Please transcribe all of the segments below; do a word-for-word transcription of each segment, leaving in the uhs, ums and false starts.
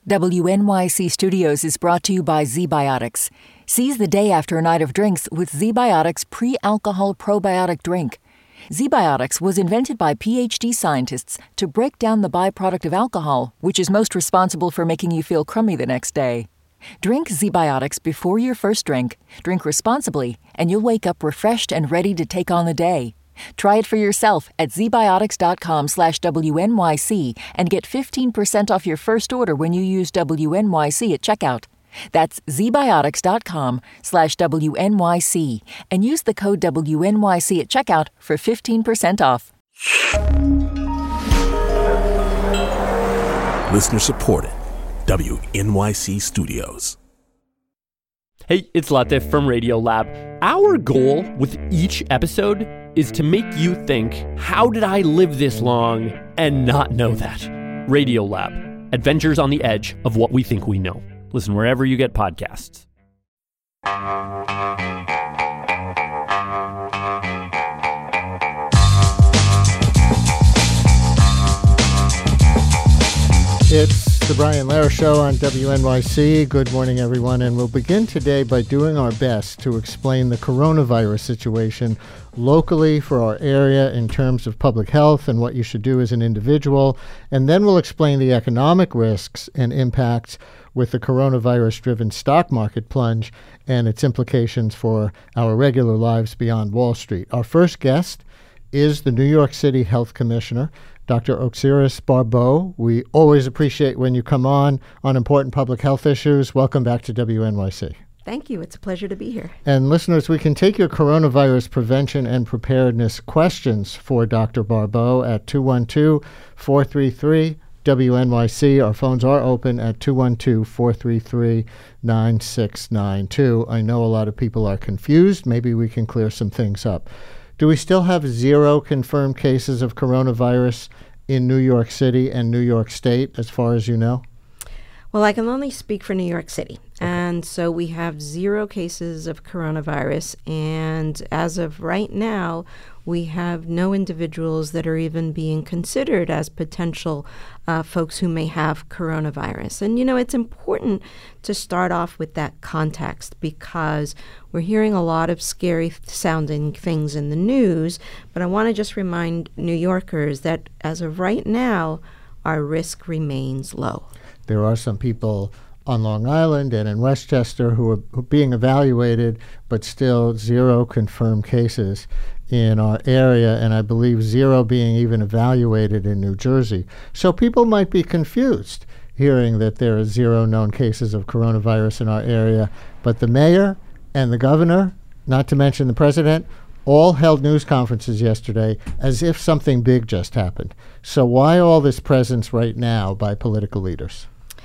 W N Y C Studios is brought to you by ZBiotics. Seize the day after a night of drinks with ZBiotics pre-alcohol probiotic drink. ZBiotics was invented by P H D scientists to break down the byproduct of alcohol, which is most responsible for making you feel crummy the next day. Drink ZBiotics before your first drink, drink responsibly, and you'll wake up refreshed and ready to take on the day. Try it for yourself at zbiotics.com slash WNYC and get fifteen percent off your first order when you use W N Y C at checkout. That's zbiotics.com slash WNYC and use the code W N Y C at checkout for fifteen percent off. Listener supported. W N Y C Studios. Hey, it's Latif from Radiolab. Our goal with each episode is to make you think, how did I live this long and not know that? Radiolab, adventures on the edge of what we think we know. Listen wherever you get podcasts. It's the Brian Lehrer Show on W N Y C. Good morning, everyone. And we'll begin today by doing our best to explain the coronavirus situation locally for our area in terms of public health and what you should do as an individual. And then we'll explain the economic risks and impacts with the coronavirus-driven stock market plunge and its implications for our regular lives beyond Wall Street. Our first guest is the New York City Health Commissioner, Doctor Oxiris Barbeau. We always appreciate when you come on on important public health issues. Welcome back to W N Y C. Thank you. It's a pleasure to be here. And listeners, we can take your coronavirus prevention and preparedness questions for Doctor Barbeau at two one two, four three three, W N Y C. Our phones are open at two one two, four three three, nine six nine two. I know a lot of people are confused. Maybe we can clear some things up. Do we still have zero confirmed cases of coronavirus in New York City and New York State, as far as you know? Well, I can only speak for New York City. Okay. And so we have zero cases of coronavirus. And as of right now, we have no individuals that are even being considered as potential uh, folks who may have coronavirus. And, you know, it's important to start off with that context because we're hearing a lot of scary sounding things in the news. But I want to just remind New Yorkers that as of right now, our risk remains low. There are some people on Long Island and in Westchester who are being evaluated, but still zero confirmed cases in our area, and I believe zero being even evaluated in New Jersey. So people might be confused hearing that there are zero known cases of coronavirus in our area, but the mayor and the governor, not to mention the president, all held news conferences yesterday as if something big just happened. So why all this presence right now by political leaders?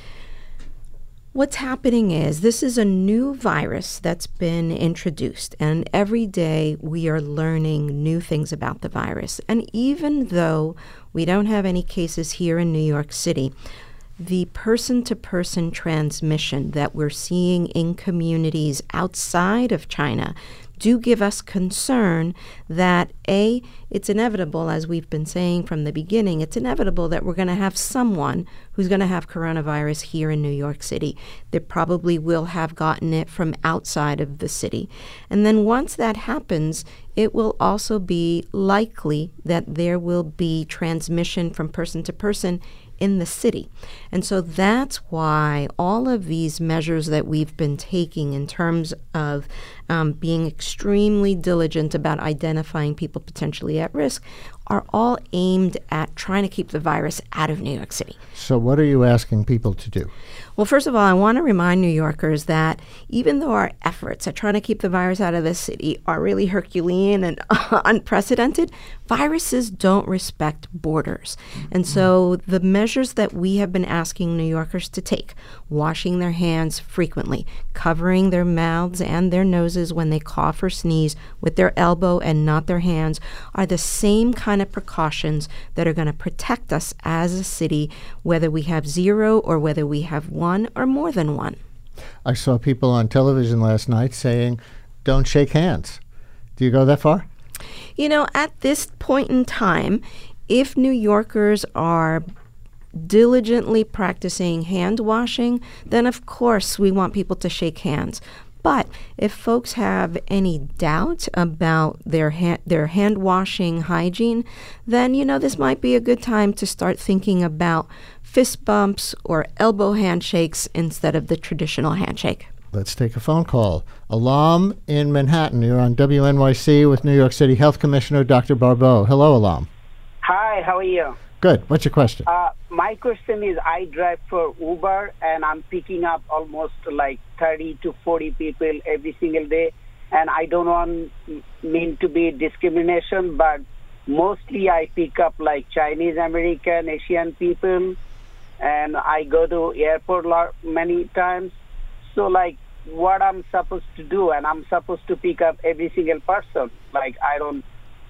What's happening is this is a new virus that's been introduced, and every day we are learning new things about the virus. And even though we don't have any cases here in New York City, the person-to-person transmission that we're seeing in communities outside of China do give us concern that, A, it's inevitable, as we've been saying from the beginning, it's inevitable that we're going to have someone who's going to have coronavirus here in New York City. They probably will have gotten it from outside of the city. And then once that happens, it will also be likely that there will be transmission from person to person in the city. And so that's why all of these measures that we've been taking in terms of um, being extremely diligent about identifying people potentially at risk are all aimed at trying to keep the virus out of New York City. So what are you asking people to do? Well, first of all, I want to remind New Yorkers that even though our efforts at trying to keep the virus out of the city are really Herculean and unprecedented, viruses don't respect borders. And so the measures that we have been asking New Yorkers to take, washing their hands frequently, covering their mouths and their noses when they cough or sneeze with their elbow and not their hands, are the same kind of precautions that are going to protect us as a city, whether we have zero or whether we have one or more than one. I saw people on television last night saying, don't shake hands. Do you go that far? You know, at this point in time, if New Yorkers are diligently practicing hand washing, then of course we want people to shake hands. But if folks have any doubt about their ha- their hand washing hygiene, then, you know, this might be a good time to start thinking about fist bumps or elbow handshakes instead of the traditional handshake. Let's take a phone call. Alam in Manhattan. You're on W N Y C with New York City Health Commissioner Doctor Barbeau. Hello, Alam. Hi, how are you? Good. What's your question? Uh, my question is, I drive for Uber, and I'm picking up almost like thirty to forty people every single day. And I don't want mean to be discrimination, but mostly I pick up like Chinese American, Asian people, and I go to airport lot many times. So like, what I'm supposed to do, and I'm supposed to pick up every single person. Like, I don't.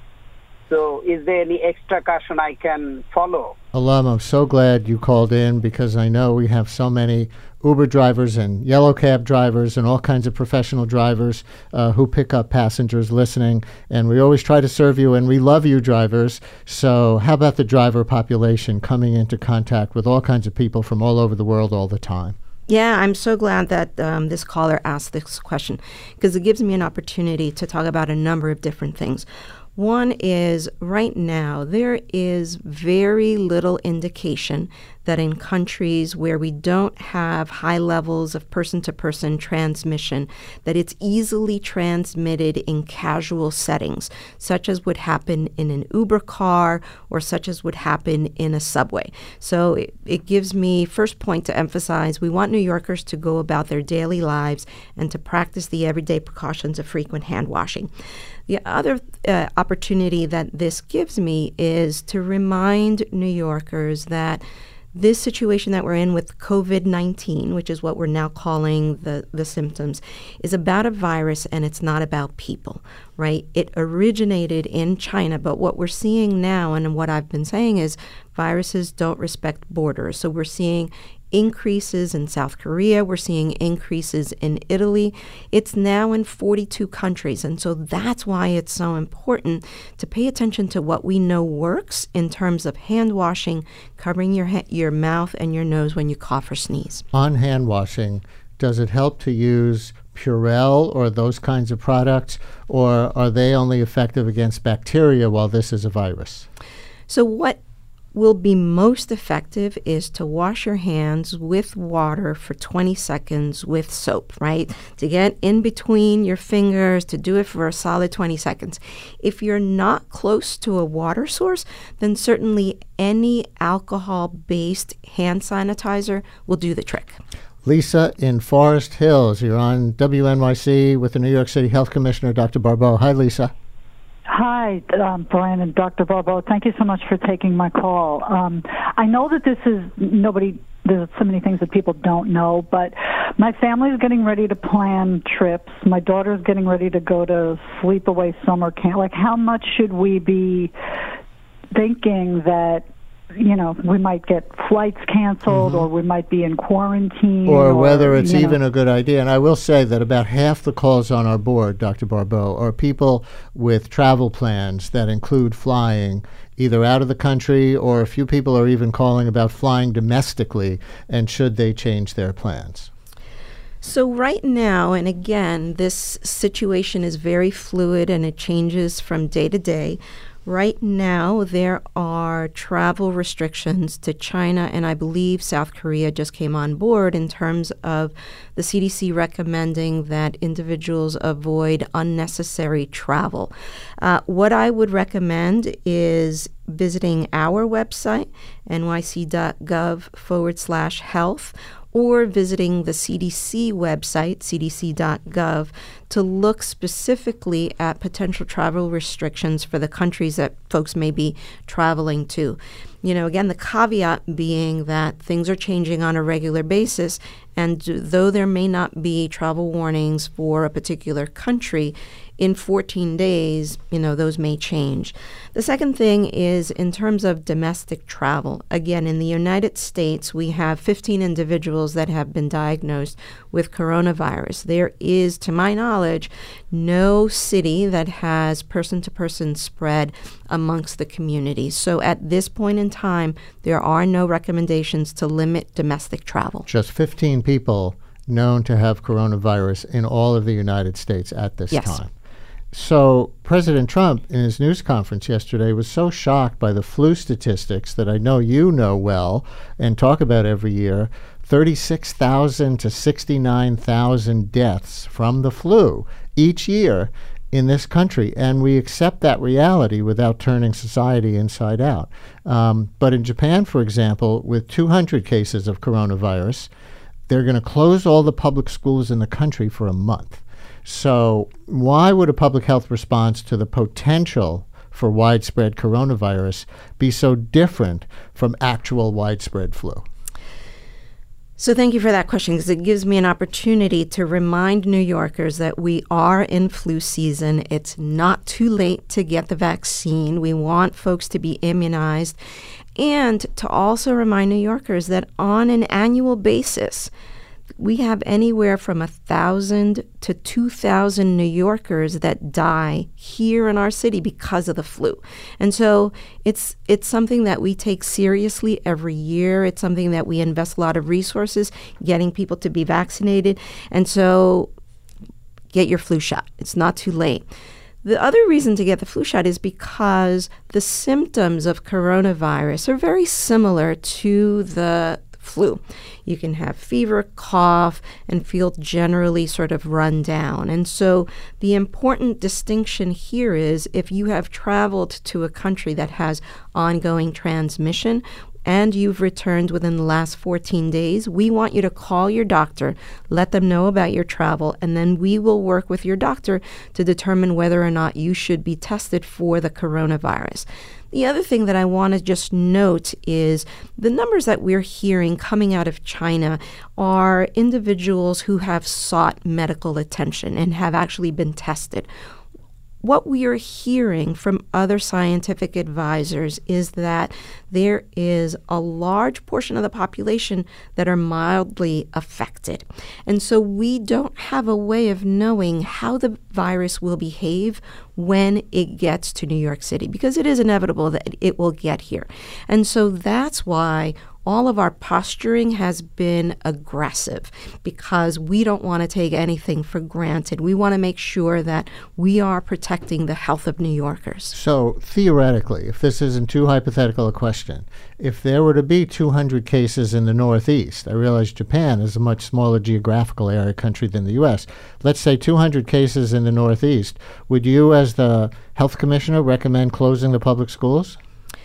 So is there any extra caution I can follow? Alam, I'm so glad you called in, because I know we have so many Uber drivers and yellow cab drivers and all kinds of professional drivers uh, who pick up passengers listening. And we always try to serve you, and we love you drivers. So how about the driver population coming into contact with all kinds of people from all over the world all the time? Yeah, I'm so glad that um, this caller asked this question, because it gives me an opportunity to talk about a number of different things. One is, right now, there is very little indication that in countries where we don't have high levels of person-to-person transmission, that it's easily transmitted in casual settings, such as would happen in an Uber car or such as would happen in a subway. So it, it gives me, first point to emphasize, we want New Yorkers to go about their daily lives and to practice the everyday precautions of frequent hand washing. The other uh, opportunity that this gives me is to remind New Yorkers that this situation that we're in with COVID nineteen, which is what we're now calling the, the symptoms, is about a virus, and it's not about people, right? It originated in China, but what we're seeing now, and what I've been saying, is viruses don't respect borders. So we're seeing increases in South Korea. We're seeing increases in Italy. It's now in forty-two countries. And so that's why it's so important to pay attention to what we know works in terms of hand washing, covering your ha- your mouth and your nose when you cough or sneeze. On hand washing, does it help to use Purell or those kinds of products, or are they only effective against bacteria while this is a virus? So what will be most effective is to wash your hands with water for twenty seconds with soap, right? To get in between your fingers, to do it for a solid twenty seconds. If you're not close to a water source, then certainly any alcohol-based hand sanitizer will do the trick. Lisa in Forest Hills, you're on W N Y C with the New York City Health Commissioner, Doctor Barbeau. Hi, Lisa. Hi, um, Brian and Doctor Barbeau. Thank you so much for taking my call. Um, I know that this is nobody, there's so many things that people don't know, but my family is getting ready to plan trips. My daughter's getting ready to go to sleepaway summer camp. Like, how much should we be thinking that, you know, we might get flights canceled, mm-hmm. or we might be in quarantine. Or, or whether it's even know. a good idea. And I will say that about half the calls on our board, Doctor Barbeau, are people with travel plans that include flying either out of the country, or a few people are even calling about flying domestically, and should they change their plans. So right now, and again, this situation is very fluid and it changes from day to day. Right now, there are travel restrictions to China, and I believe South Korea just came on board in terms of the C D C recommending that individuals avoid unnecessary travel. Uh, what I would recommend is visiting our website, nyc.gov forward slash health, or visiting the C D C website, c d c dot gov, to look specifically at potential travel restrictions for the countries that folks may be traveling to. You know, again, the caveat being that things are changing on a regular basis, and though there may not be travel warnings for a particular country, in fourteen days, you know, those may change. The second thing is in terms of domestic travel. Again, in the United States, we have fifteen individuals that have been diagnosed with coronavirus. There is, to my knowledge, no city that has person-to-person spread amongst the community. So at this point in time, there are no recommendations to limit domestic travel. Just fifteen people known to have coronavirus in all of the United States at this Yes. time. So President Trump, in his news conference yesterday, was so shocked by the flu statistics that I know you know well and talk about every year, thirty-six thousand to sixty-nine thousand deaths from the flu each year in this country. And we accept that reality without turning society inside out. Um, but in Japan, for example, with two hundred cases of coronavirus, they're going to close all the public schools in the country for a month. So why would a public health response to the potential for widespread coronavirus be so different from actual widespread flu? So thank you for that question, because it gives me an opportunity to remind New Yorkers that we are in flu season. It's not too late to get the vaccine. We want folks to be immunized. And to also remind New Yorkers that on an annual basis, we have anywhere from one thousand to two thousand New Yorkers that die here in our city because of the flu. And so it's it's something that we take seriously every year. It's something that we invest a lot of resources getting people to be vaccinated. And so get your flu shot. It's not too late. The other reason to get the flu shot is because the symptoms of coronavirus are very similar to the flu. You can have fever, cough, and feel generally sort of run down. And so the important distinction here is if you have traveled to a country that has ongoing transmission, and you've returned within the last fourteen days, we want you to call your doctor, let them know about your travel, and then we will work with your doctor to determine whether or not you should be tested for the coronavirus. The other thing that I want to just note is the numbers that we're hearing coming out of China are individuals who have sought medical attention and have actually been tested. What we are hearing from other scientific advisors is that there is a large portion of the population that are mildly affected. And so we don't have a way of knowing how the virus will behave when it gets to New York City, because it is inevitable that it will get here. And so that's why all of our posturing has been aggressive, because we don't want to take anything for granted. We want to make sure that we are protecting the health of New Yorkers. So theoretically, if this isn't too hypothetical a question, if there were to be two hundred cases in the Northeast, I realize Japan is a much smaller geographical area country than the U S, let's say two hundred cases in the Northeast, would you as the health commissioner recommend closing the public schools?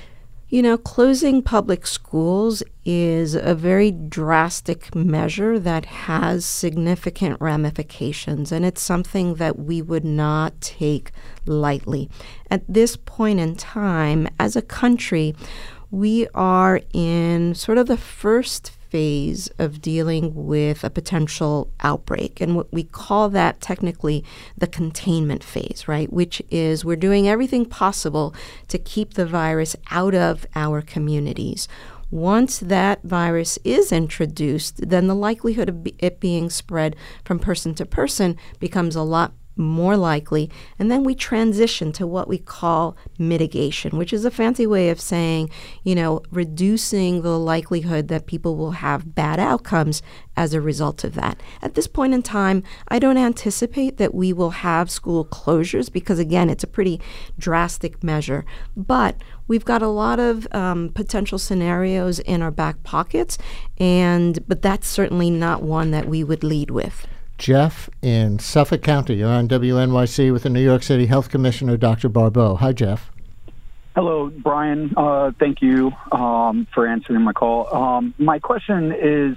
You know, closing public schools is a very drastic measure that has significant ramifications, and it's something that we would not take lightly. At this point in time, as a country, we are in sort of the first phase of dealing with a potential outbreak. And what we call that technically the containment phase, right? Which is we're doing everything possible to keep the virus out of our communities. Once that virus is introduced, then the likelihood of it being spread from person to person becomes a lot more likely. And then we transition to what we call mitigation, which is a fancy way of saying, you know, reducing the likelihood that people will have bad outcomes as a result of that. At this point in time, I don't anticipate that we will have school closures because, again, it's a pretty drastic measure. But we've got a lot of um, potential scenarios in our back pockets, and but that's certainly not one that we would lead with. Jeff in Suffolk County. You're on W N Y C with the New York City Health Commissioner, Doctor Barbeau. Hi, Jeff. Hello, Brian. Uh, thank you um, for answering my call. Um, my question is,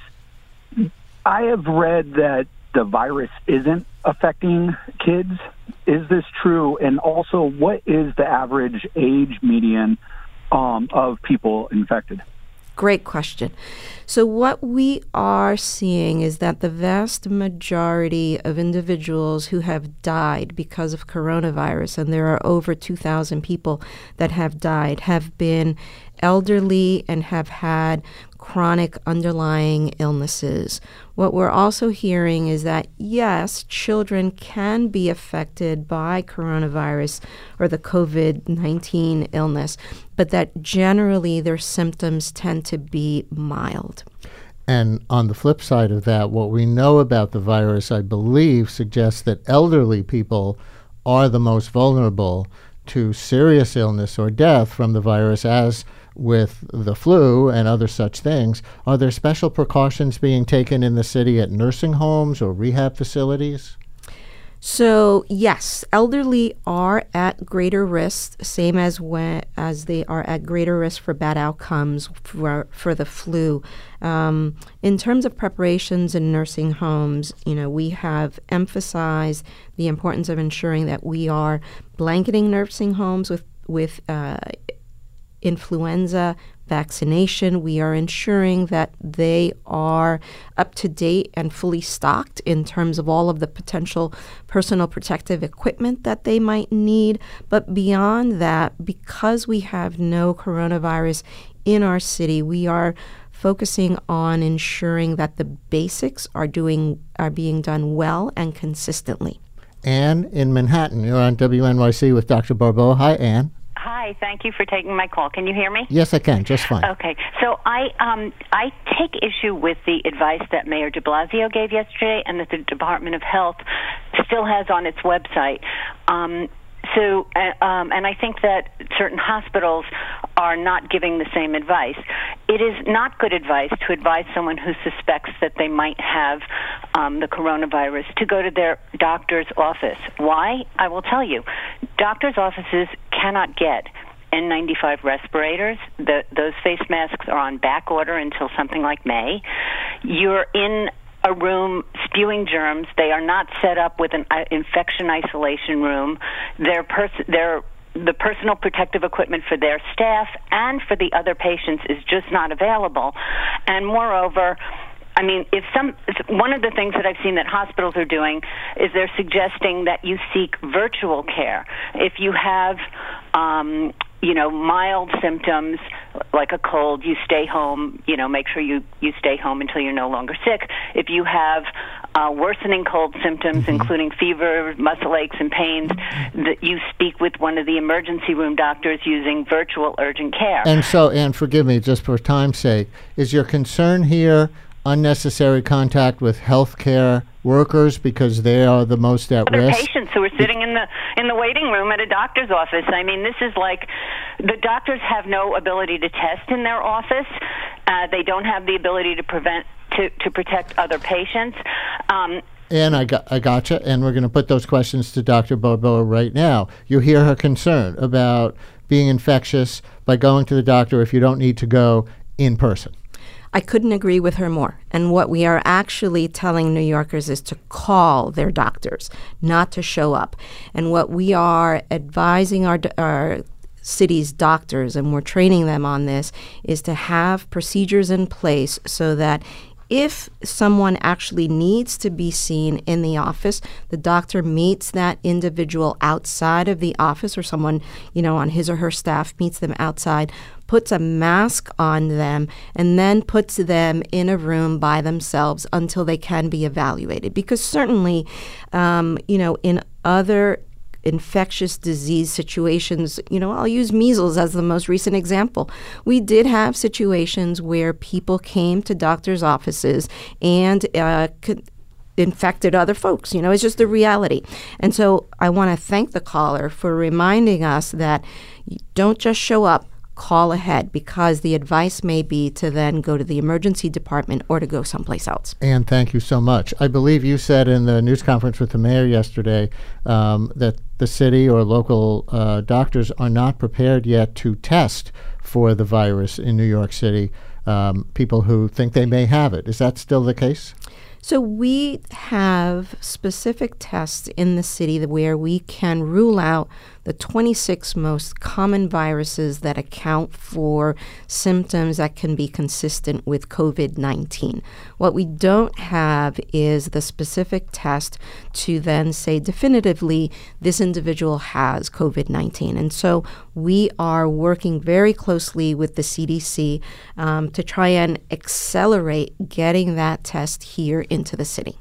I have read that the virus isn't affecting kids. Is this true? And also, what is the average age median um, of people infected? great question. So what we are seeing is that the vast majority of individuals who have died because of coronavirus, and there are over two thousand people that have died, have been elderly and have had chronic underlying illnesses. What we're also hearing is that, yes, children can be affected by coronavirus or the COVID nineteen illness, but that generally their symptoms tend to be mild. And on the flip side of that, what we know about the virus, I believe, suggests that elderly people are the most vulnerable to serious illness or death from the virus, as with the flu and other such things. Are there special precautions being taken in the city at nursing homes or rehab facilities? So yes, elderly are at greater risk, same as when as they are at greater risk for bad outcomes for for the flu. Um, in terms of preparations in nursing homes, you know, we have emphasized the importance of ensuring that we are blanketing nursing homes with with uh, influenza vaccination. We are ensuring that they are up to date and fully stocked in terms of all of the potential personal protective equipment that they might need. But beyond that, because we have no coronavirus in our city, we are focusing on ensuring that the basics are doing are being done well and consistently. Anne in Manhattan, you're on W N Y C with Doctor Barbeau. Hi, Anne. Hi, thank you for taking my call. Can you hear me? Yes, I can, just fine. Okay, so I um, I take issue with the advice that Mayor de Blasio gave yesterday and that the Department of Health still has on its website. Um, so, uh, um, and I think that certain hospitals are not giving the same advice. It is not good advice to advise someone who suspects that they might have um, the coronavirus to go to their doctor's office. Why? I will tell you. Doctors' offices cannot get N ninety-five respirators. The, those face masks are on back order until something like May. You're in a room spewing germs. They are not set up with an uh, infection isolation room. They're pers- they're the personal protective equipment for their staff and for the other patients is just not available. And moreover, I mean, if some one of the things that I've seen that hospitals are doing is they're suggesting that you seek virtual care. If you have, um, you know, mild symptoms like a cold, you stay home. You know, make sure you, you stay home until you're no longer sick. If you have uh, worsening cold symptoms, mm-hmm. including fever, muscle aches, and pains, that you speak with one of the emergency room doctors using virtual urgent care. And so, Anne, forgive me, just for time's sake, is your concern here unnecessary contact with healthcare workers because they are the most at Other risk? Patients who are sitting in the in the waiting room at a doctor's office. I mean, this is like the doctors have no ability to test in their office. Uh, they don't have the ability to prevent to, to protect other patients. Um, And I got, I gotcha, and we're going to put those questions to Doctor Barbeau right now. You hear her concern about being infectious by going to the doctor if you don't need to go in person. I couldn't agree with her more. And what we are actually telling New Yorkers is to call their doctors, not to show up. And what we are advising our, our city's doctors, and we're training them on this, is to have procedures in place so that if someone actually needs to be seen in the office, the doctor meets that individual outside of the office, or someone, you know, on his or her staff meets them outside, puts a mask on them, and then puts them in a room by themselves until they can be evaluated. Because certainly, um, you know, in other infectious disease situations, you know, I'll use measles as the most recent example. We did have situations where people came to doctors' offices and uh, could infected other folks. You know, it's just the reality. And so I want to thank the caller for reminding us that you don't just show up, call ahead, because the advice may be to then go to the emergency department or to go someplace else. Anne, thank you so much. I believe you said in the news conference with the mayor yesterday um, that the city or local uh, doctors are not prepared yet to test for the virus in New York City, um, people who think they may have it. Is that still the case? So we have specific tests in the city where we can rule out the twenty-six most common viruses that account for symptoms that can be consistent with COVID nineteen. What we don't have is the specific test to then say definitively this individual has COVID nineteen. And so we are working very closely with the C D C um, to try and accelerate getting that test here into the city.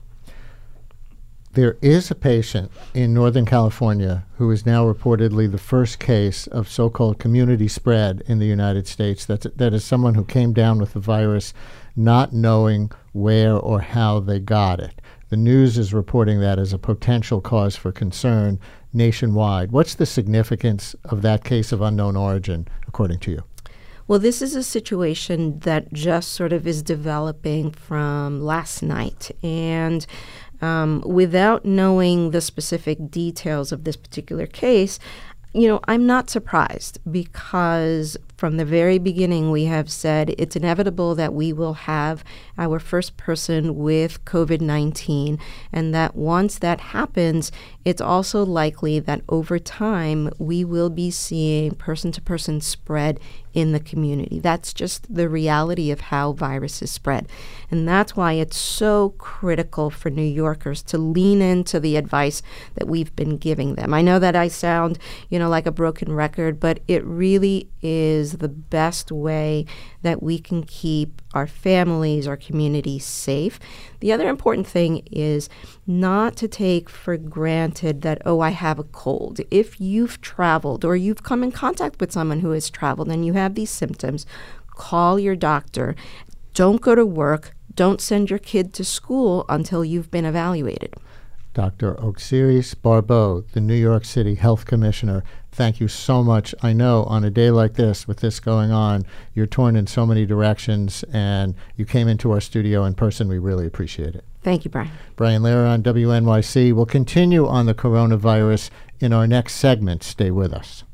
There is a patient in Northern California who is now reportedly the first case of so-called community spread in the United States. That's, that is someone who came down with the virus not knowing where or how they got it. The news is reporting that as a potential cause for concern nationwide. What's the significance of that case of unknown origin, according to you? Well, this is a situation that just sort of is developing from last night. And um, without knowing the specific details of this particular case, you know, I'm not surprised because from the very beginning we have said it's inevitable that we will have our first person with COVID nineteen, and that once that happens, it's also likely that over time we will be seeing person-to-person spread in the community. That's just the reality of how viruses spread. And that's why it's so critical for New Yorkers to lean into the advice that we've been giving them. I know that I sound, you know, like a broken record, but it really is the best way that we can keep our families, our communities safe. The other important thing is not to take for granted that, oh, I have a cold. If you've traveled or you've come in contact with someone who has traveled and you have these symptoms, call your doctor. Don't go to work. Don't send your kid to school until you've been evaluated. Doctor Oxiris Barbeau, the New York City Health Commissioner, thank you so much. I know on a day like this, with this going on, you're torn in so many directions, and you came into our studio in person. We really appreciate it. Thank you, Brian. Brian Lehrer on W N Y C. We'll continue on the coronavirus in our next segment. Stay with us.